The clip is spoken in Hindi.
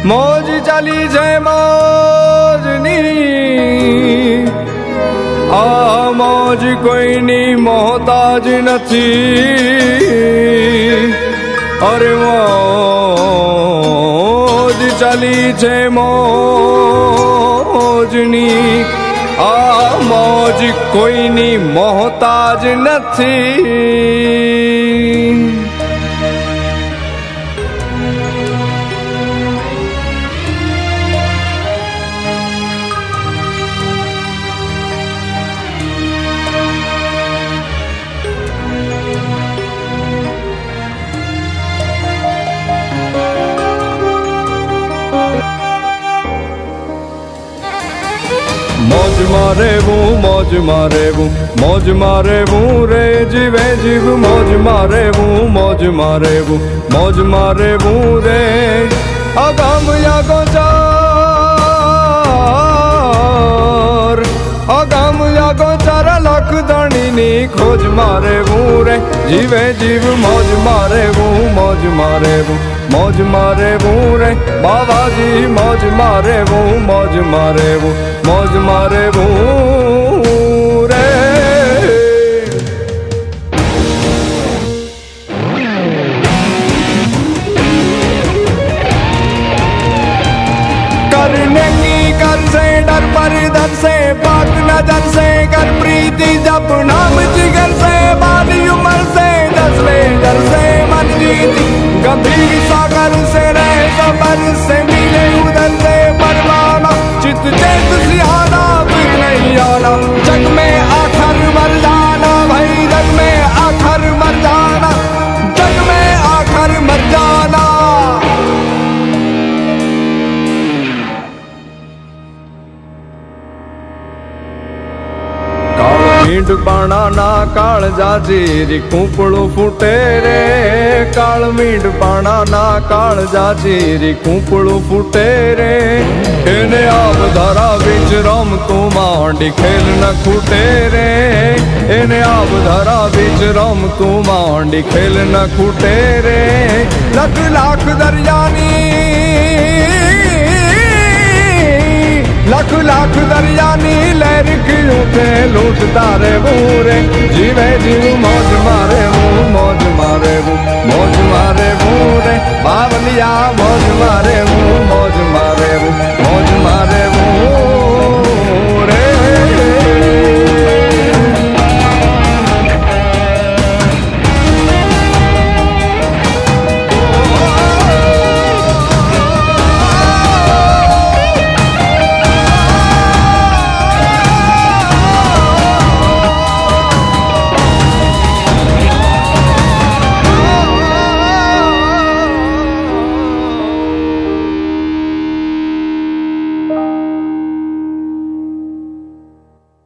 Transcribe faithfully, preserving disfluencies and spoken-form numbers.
मौज चाली जय मौजनी आ मौज कोई नी मोहताज नथी अरे मौज चाली जय मौजनी आ मौज कोई नी मोहताज नथी। मौज मारे वो मौज मारे वो मौज मारे वो रे जीवे जीव मौज मारे वो मौज मारे वो मौज मारे वो रे अगम या गोचार अगम या गोचार लख दानी नी खोज मारे वो रे जीवे जीव मौज मारे वो मौज मारे वो मौज मारे वो रे बाबा जी मौज मारे वो मौज मारे वो मौज मारे वो रे। करने की कर से डर पर दर से पाक नजर से कर प्रीति जप नाम जिगर से बाली उम्र से दसवें डर से मन जीती गंभीर सागर से रहे सबर से मिले उधर से परवाना चित चेत सिहाना फिर नहीं आना जग में आखिर मर जाना भाई जग में आखिर मर जाना जग में आखिर मर जाना। मींड पाना ना काल जाजी कुपड़ू फूटे रे काल मींड पाना ना काल जाजी कुपड़ू फूटे रे इन्हें आप धारा बिच राम तू मांडी खेल न खूटे रे इन्हें आप धारा बिच राम तू मांडी खेल न खूटे रे लख लाख दरियानी लख लाख दरियानी लहर की उठे लूट तारे बूरे जीवे जीव मौज मारे वो मौज